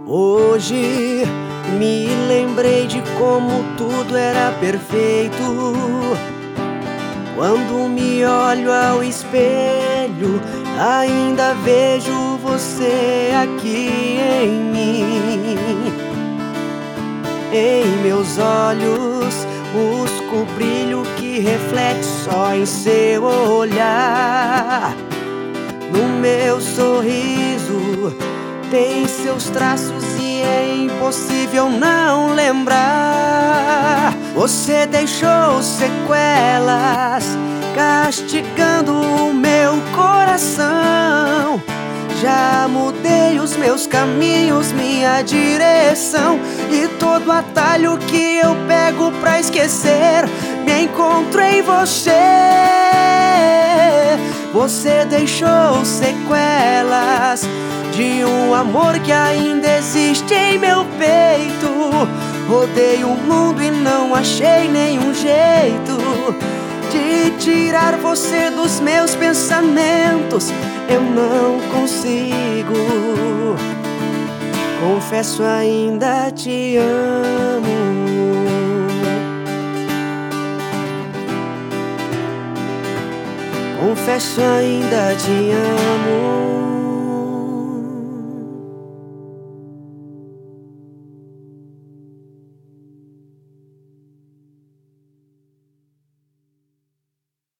Hoje me lembrei de como tudo era perfeito. Quando me olho ao espelho, ainda vejo você aqui em mim. Em meus olhos busco o brilho que reflete só em seu olhar. No meu sorriso tem seus traços e é impossível não lembrar. Você deixou sequelas castigando o meu coração. Já mudei os meus caminhos, minha direção, e todo atalho que eu pego pra esquecer me encontro em você. Você deixou sequelas de um amor que ainda existe em meu peito. Rodei o mundo e não achei nenhum jeito de tirar você dos meus pensamentos. Eu não consigo. Confesso, ainda te amo. Confesso, ainda te amo.